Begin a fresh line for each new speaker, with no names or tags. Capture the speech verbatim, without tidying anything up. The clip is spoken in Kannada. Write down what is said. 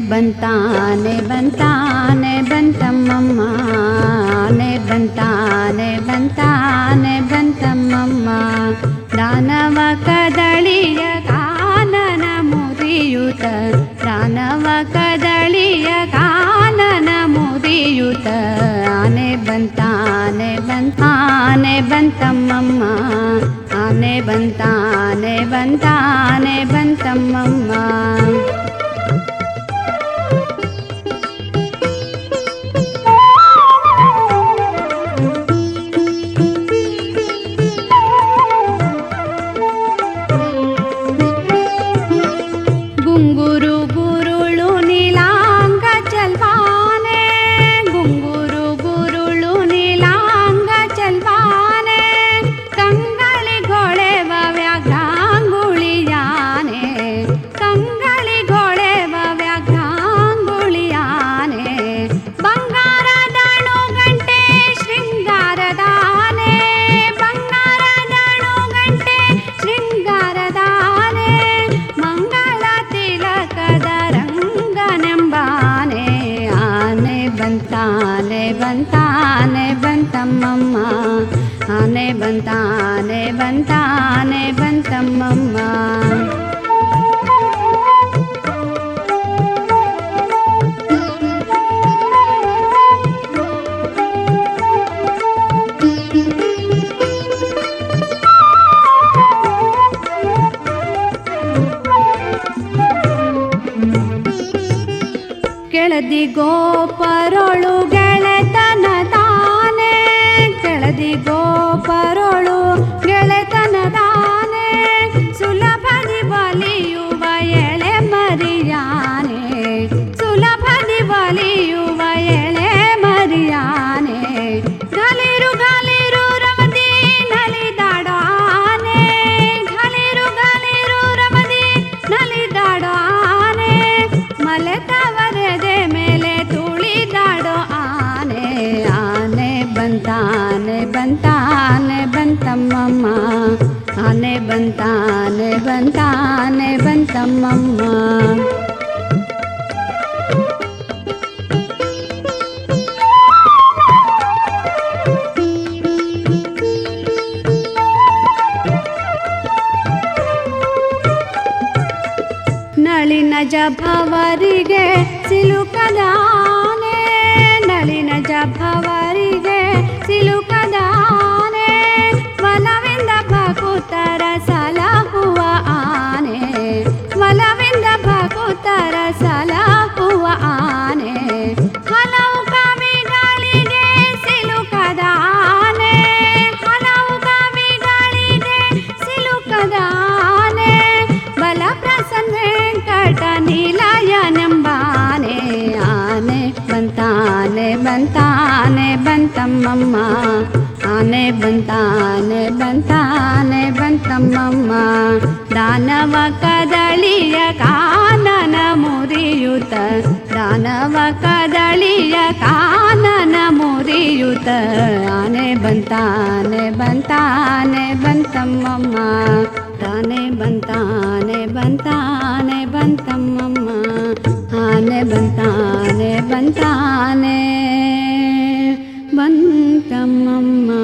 ಬಂತಾನೆ ಬಂತಾನೆ ಬಂತಮ್ಮಮ್ಮ ಆನೆ ಬಂತಾನೆ ಬಂತಾನೆ ಬಂತಮ್ಮಮ್ಮ ದಾನವ ಕದಳಿಯ ಕಾನನ ಮುರಿಯುತ ದಾನವ ಕದಳಿಯ ಕಾನನ ಮುರಿಯುತ ಆನೆ ಬಂತಾನೆ ಬಂತಾನೆ ಬಂತಮ್ಮಮ್ಮ ಆನೆ ಬಂತಾನೆ ಬಂತಾನೆ ಬಂತಮ್ಮಮ್ಮ ಗುಂಗುರು ಗುರುಳು ನೀಲಾಂಗ ಚಲ್ವಾನೆ ಗುಂಗುರು ಗುರುಳು ನೀಲಾಂಗ ಚಲ್ವಾನೆ ಕಂಗಳಿಗೊಳೆವ ವ್ಯಾಘ್ರಾಂಗುಳಿಯಾನೆ ಕಂಗಳಿಗೊಳೆವ ವ್ಯಾಘ್ರಾಂಗುಳಿಯಾನೆ ಬಂಗಾರದಣು ಗಂಟೆ ಶೃಂಗಾರದಾನೆ ಬಂಗಾರದಣು ಗಂಟೆ ಶೃಂಗಾರದಾನೆ ಮಂಗಳ ತಿಲಕದ ರಂಗನೆಂಬಾನೆ ಆನೆ ಬಂತಾನೆ ಬಂತಾನೆ ಬಂತಮ್ಮಮ್ಮ ಆನೆ ಬಂತಾನೆ ಬಂತಾನೆ ಬಂತಮ್ಮಮ್ಮ ಕೆಳದಿ ಗೋಪರೊಳು ಗೆಳೆತನ ತಾನೆ ಕೆಳದಿ ಗೋಪರೊಳು ಗೆಳೆತನ ತಾನೆ ಸುಲಭದಿ ಬಲಿಯುವ ಎಳೆ ಮರಿಯಾನೆ ಸುಲಭದಿ ಬಲಿಯುವ ಎಳೆ ಮರಿಯಾನೆ ಗಲಿರು ಗಲಿರು ರಮದಿ ನಲಿದಾಡೋ ಆನೆ ಗಲಿರು ಗಲಿರು ರಮದಿ ನಲಿದಾಡೋ ಆನೆ ಮಲೆತವರದೆ ಮೇಲೆ ತುಳಿದಾಡೋ ಆನೆ ಆನೆ ಬಂತಾನೆ ಬಂತಾನೆ ಬಂತಮ್ಮಮ್ಮ ಆನೆ ಬಂತಾನೆ ಬಂತಾನೆ ಬಂತಮ್ಮಮ್ಮ ನಳಿನ ಜಭವರಿಗೆ ಸಿಲುಕದಾನೆ ನಳಿನ ಜಭವರಿಗೆ ಸಿಲುಕದಾನೆ ಒಲವಿಂದ ಭಕುತರ ಸಲಹುವ ಆನೆ ಒಲವಿಂದ ಭಕುತರ ಸಲಹುವ ಆನೆ ಹಲವು ಕವಿಗಳಿಗೆ ಸಿಲುಕದಾನೆ ಹಲವು ಕವಿಗಳಿಗೆ ಸಿಲುಕದಾನೆ ಬಲ ಪ್ರಸನ್ನ ವೆಂಕಟ ನಿಲಯನೆಂಬಾನೆ ಆನೆ ಬಂತಾನೆ ಬಂತಾನೆ ಬಂತಮ್ಮಮ್ಮ ಆನೆ ಬಂತಾನೆ ಬಂತಾನೆ ಬಂತಮ್ಮಮ್ಮ ದಾನವ ಕದಳಿಯ ಕಾನನ ಮುರಿಯುತ ದಾನವ ಕದಳಿಯ ಕಾನನ ಮುರಿಯುತ ಆನೆ ಬಂತಾನೆ ಬಂತಾನೆ ಬಂತಮ್ಮಮ್ಮ ತಾನೆ ಬಂತಾನೆ ಬಂತಾನೆ ಬಂತಮ್ಮಮ್ಮ ಆನೆ ಬಂತಾನೆ ಬಂತಾನೆ ಬಂತಮ್ಮಮ್ಮ